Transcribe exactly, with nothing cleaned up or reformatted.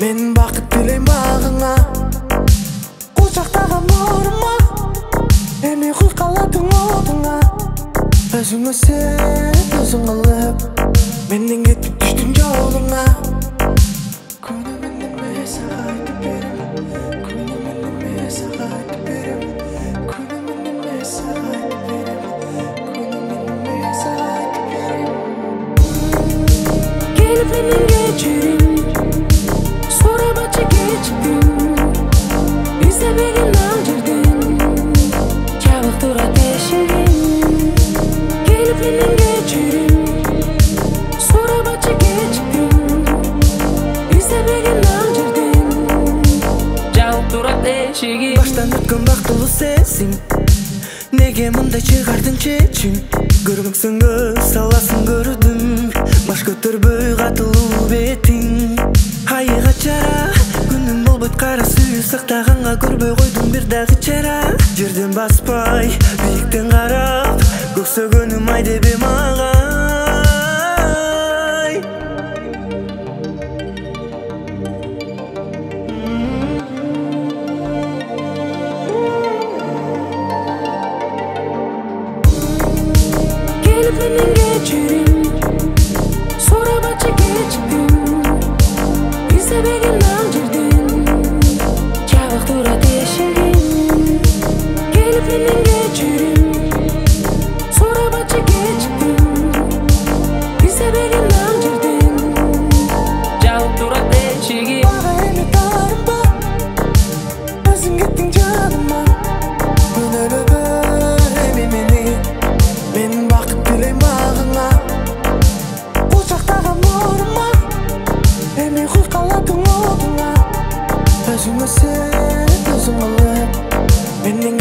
Мен бақыт тілейм бағыңа, құшақтаған нұрыма, эми құйқалатын отыңа. Өзіңе сен, өзің қылып, менден кетіп түштің жолыңа. Күнімнің мен саған айтып беремін, күнімнің мен саған айтып беремін, күнімнің мен саған айтып беремін, күнімнің мен саған айтып беремін. Келіп менен кечирим, сұрап ачы кечіктің, іздебеген ал жерден, жабық тұрат эшигим. Келіп менен кечирим, сұрап ачы кечіктің, іздебеген ал жерден, жабық тұрат эшигим. Баштан өткен бактылуу сенсиң, неге мындай чыгардың чечим? Көрмөксүң көз аласың көрдүм, баш көтөрбөй катылуу бетиң. Айыга чара, күнүм болбойт кара сүйүү сактаганга, көрбөй койдум бир дагы чара. Жерден баспай, бийиктен карап, көксөгөнүм ай дебе мага. Келип менен кечирим, сурап ачы кечиктим, издебеген ал жерден, жабык турат эшигим. Келип менен кечирим, сурап ачы кечиктим, издебеген ал жерден, жабык турат эшигим. Бага эми тарымба, өзүң кеттиң жаныма, күнөөлөбөр эми мени. Мен бақыт тілейм бағыңа, құшақтаған нұрыма, эми құйқалатын отыңа. Өзіңе сен, өзің қылып, менден